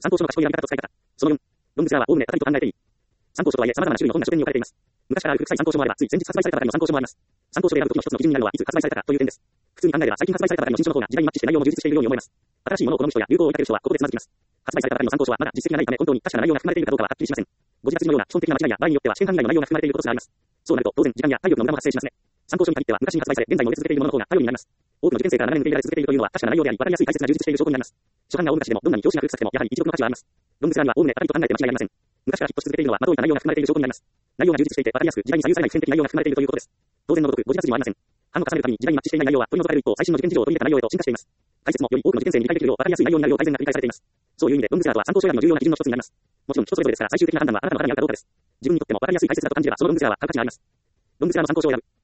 参考書の賢い選び方と使い方。その4、ロングセラーはおおむね高いと考えていい。参考書とはいえ様々な種類の本が書店に置かれています。昔からある古臭い参考書もあれば、つい先日発売されたばかりの参考書もあります。参考書で選ぶ時の一つの基準になるのは、いつ発売されたかという点です。普通に考えれば最近発売されたばかりの新書の方が時代にマッチして内容も充実しているように思えます。新しいものを好む人や流行を追いかける人はここでつまずきます。発売されたばかりの参考書はまだ実績がないため本当に確かな内容が含まれているかどうかははっきりしません。ご自宅のような基本的な間違いや場合によっては試験管理外の内容が含まれていることがあります。そうなると当然時間や体力の無駄も発生しますね。参考書に限っては昔に発売され現在も売れ続けているものの方が頼りになります。多くの受験生から長年受け入れられ続けているというのは確かな内容であり、わかりやすい解説が充実している証拠になります。書簡が大昔でもどんなに教師が古くさくてもやはり一読の価値はあります。ロングセラーにはおおむね高いと考えて間違いありません。昔からヒットし続けているのはまといた内容が含まれている証拠になります。内容が充実していて分かりやすく時代に左右されない普遍的内容が含まれているということです。当然のごとく誤字脱字もありません。版を重ねるたびに時代にマッチしていない内容は取り除かれる一方、最新の受験事情を取り入れた内容へと進化しています。解説もより多くの受験生に理解できるよう分かりやすい内容になるよう改善が繰り返されています。そういう意味でロングセラーとは参考書選びの重要な基準の一つになります。もちろん人それぞれですから最終的な判断はあなたの腹にあるかどうかです。自分にとっても分かりやすい解説だと感じればそのロングセラーは買う価値があります。ロングセラーの参考書を選ぶ。